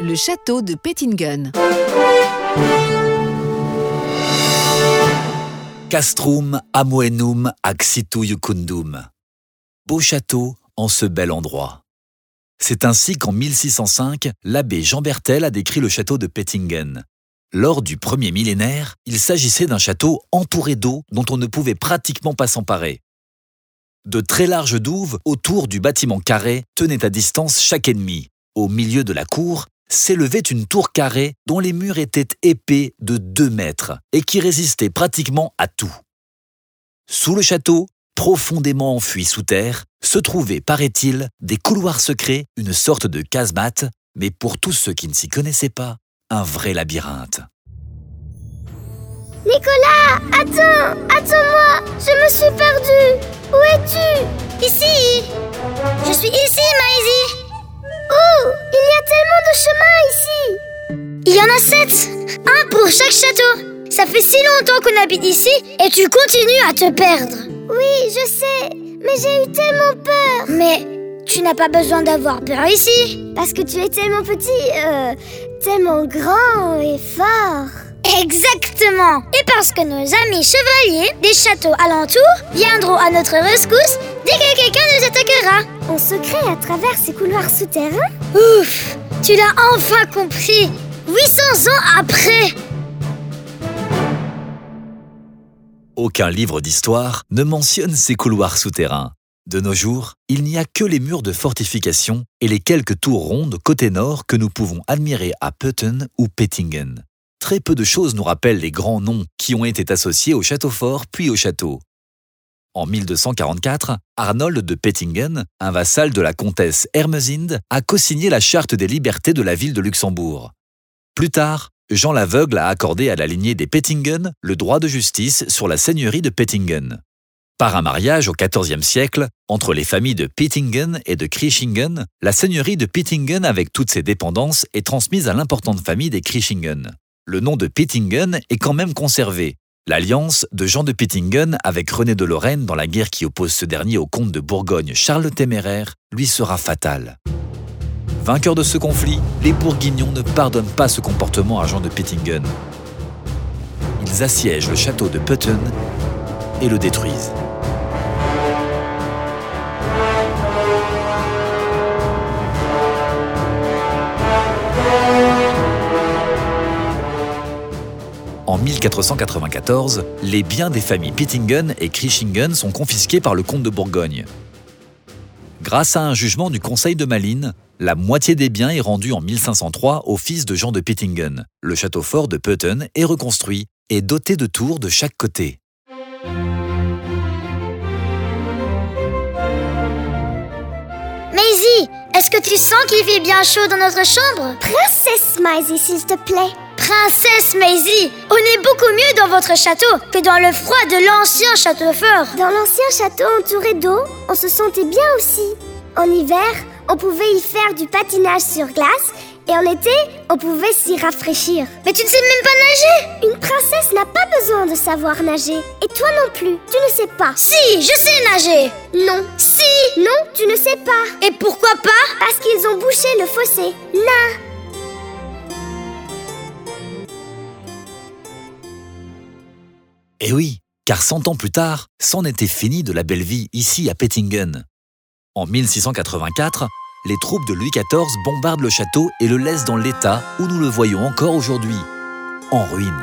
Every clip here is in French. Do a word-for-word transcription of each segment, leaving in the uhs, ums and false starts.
Le château de Pettingen. Castrum amoenum ac situ iucundum. Beau château en ce bel endroit. C'est ainsi qu'en mille six cent cinq, l'abbé Jean Bertel a décrit le château de Pettingen. Lors du premier millénaire, il s'agissait d'un château entouré d'eau dont on ne pouvait pratiquement pas s'emparer. De très larges douves autour du bâtiment carré tenaient à distance chaque ennemi. Au milieu de la cour s'élevait une tour carrée dont les murs étaient épais de deux mètres et qui résistait pratiquement à tout. Sous le château, profondément enfui sous terre, se trouvaient, paraît-il, des couloirs secrets, une sorte de casemate, mais pour tous ceux qui ne s'y connaissaient pas, un vrai labyrinthe. Nicolas, attends, attends-moi, je me suis perdue. Où es-tu? Ici. Je suis ici, Maisie. Oh, il y a tellement de chemins ici. Il y en a sept, un pour chaque château. Ça fait si longtemps qu'on habite ici et tu continues à te perdre. Oui, je sais, mais j'ai eu tellement peur. Mais tu n'as pas besoin d'avoir peur ici. Parce que tu es tellement petit, euh, tellement grand et fort. Exactement. Et parce que nos amis chevaliers des châteaux alentours viendront à notre rescousse dès que quelqu'un nous attaquera. En secret à travers ces couloirs souterrains? Ouf, tu l'as enfin compris. huit cents ans après. Aucun livre d'histoire ne mentionne ces couloirs souterrains. De nos jours, il n'y a que les murs de fortification et les quelques tours rondes côté nord que nous pouvons admirer à Putten ou Pettingen. Très peu de choses nous rappellent les grands noms qui ont été associés au château fort puis au château. En mille deux cent quarante-quatre, Arnold de Pettingen, un vassal de la comtesse Ermesinde, a co-signé la charte des libertés de la ville de Luxembourg. Plus tard, Jean l'Aveugle a accordé à la lignée des Pettingen le droit de justice sur la seigneurie de Pettingen. Par un mariage au quatorzième siècle, entre les familles de Pettingen et de Kriechingen, la seigneurie de Pettingen avec toutes ses dépendances est transmise à l'importante famille des Kriechingen. Le nom de Pettingen est quand même conservé. L'alliance de Jean de Pettingen avec René de Lorraine dans la guerre qui oppose ce dernier au comte de Bourgogne Charles le Téméraire lui sera fatale. Vainqueurs de ce conflit, les Bourguignons ne pardonnent pas ce comportement à Jean de Pettingen. Ils assiègent le château de Putten et le détruisent. En mille quatre cent quatre-vingt-quatorze, les biens des familles Pettingen et Kriechingen sont confisqués par le comte de Bourgogne. Grâce à un jugement du Conseil de Malines, la moitié des biens est rendue en mille cinq cent trois au fils de Jean de Pettingen. Le château fort de Putten est reconstruit et doté de tours de chaque côté. Maisie, est-ce que tu sens qu'il fait bien chaud dans notre chambre? Princesse Maisie, s'il te plaît. Princesse Maisie, on est beaucoup mieux dans votre château que dans le froid de l'ancien château fort. Dans l'ancien château entouré d'eau, on se sentait bien aussi. En hiver, on pouvait y faire du patinage sur glace et en été, on pouvait s'y rafraîchir. Mais tu ne sais même pas nager? Une princesse n'a pas besoin de savoir nager. Et toi non plus, tu ne sais pas. Si, je sais nager. Non. Si. Non, tu ne sais pas. Et pourquoi pas? Parce qu'ils ont bouché le fossé. Là. Eh oui, car cent ans plus tard, c'en était fini de la belle vie ici à Pettingen. En mille six cent quatre-vingt-quatre, les troupes de Louis quatorze bombardent le château et le laissent dans l'état où nous le voyons encore aujourd'hui, en ruine.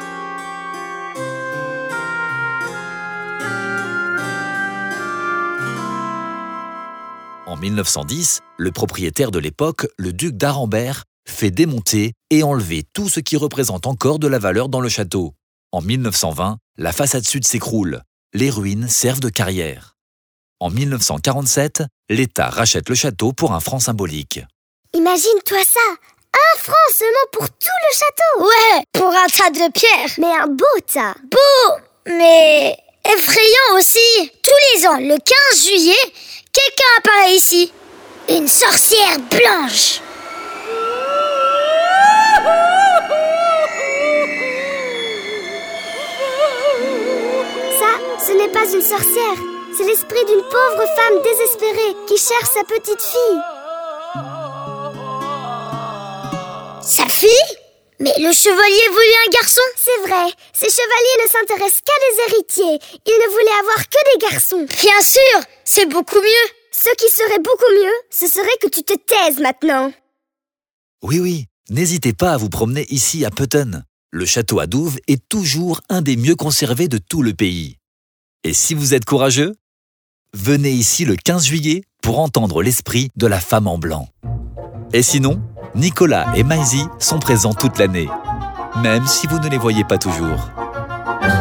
En mille neuf cent dix, le propriétaire de l'époque, le duc d'Arambert, fait démonter et enlever tout ce qui représente encore de la valeur dans le château. En mille neuf cent vingt, la façade sud s'écroule. Les ruines servent de carrière. En mille neuf cent quarante-sept, l'État rachète le château pour un franc symbolique. Imagine-toi ça, un franc seulement pour tout le château. Ouais, pour un tas de pierres. Mais un beau tas. Beau, mais effrayant aussi. Tous les ans, le quinze juillet, quelqu'un apparaît ici. Une sorcière blanche. Ça, ce n'est pas une sorcière. C'est l'esprit d'une pauvre femme désespérée qui cherche sa petite fille. fille? Mais le chevalier voulait un garçon. C'est vrai, ces chevaliers ne s'intéressent qu'à des héritiers. Ils ne voulaient avoir que des garçons. Bien sûr, c'est beaucoup mieux. Ce qui serait beaucoup mieux, ce serait que tu te taises maintenant. Oui, oui, n'hésitez pas à vous promener ici à Putton. Le château à Douve est toujours un des mieux conservés de tout le pays. Et si vous êtes courageux, venez ici le quinze juillet pour entendre l'esprit de la femme en blanc. Et sinon, Nicolas et Maisie sont présents toute l'année, même si vous ne les voyez pas toujours.